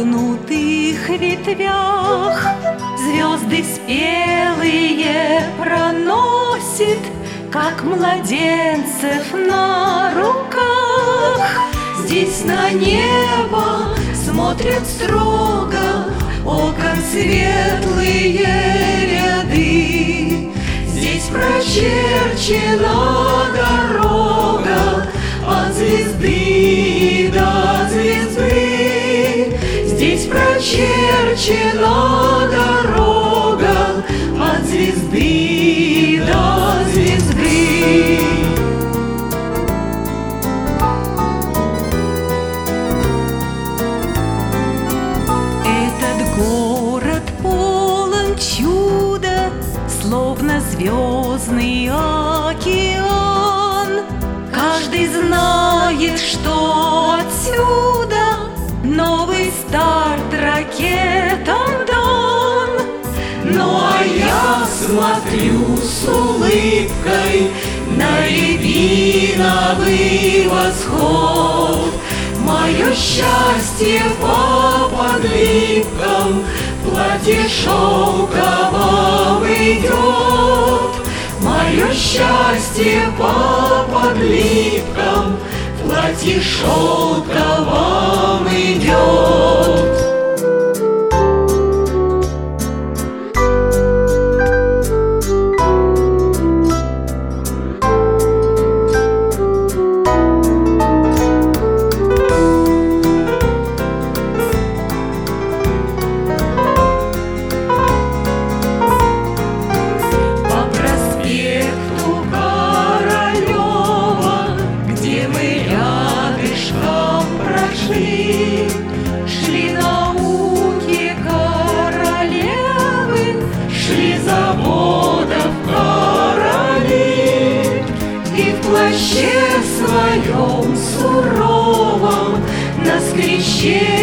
изогнутых ветвях звезды спелые проносит, как младенцев на руках. Здесь на небо смотрят строго окон светлые ряды. Здесь прочерчена дорога от звезды до звезды. Здесь прочерчена дорога от звезды до звезды. Этот город полон чуда, словно звездный океан. Каждый знает, что отсюда новый старт ракетам дан. Ну а я смотрю с улыбкой на рябиновый восход. Мое счастье по подливкам платье шелковом идет. Мое счастье по подливкам платье шелковом идет. Шли науки королевы, шли заводов короли, и в плаще своем суровом на скрещении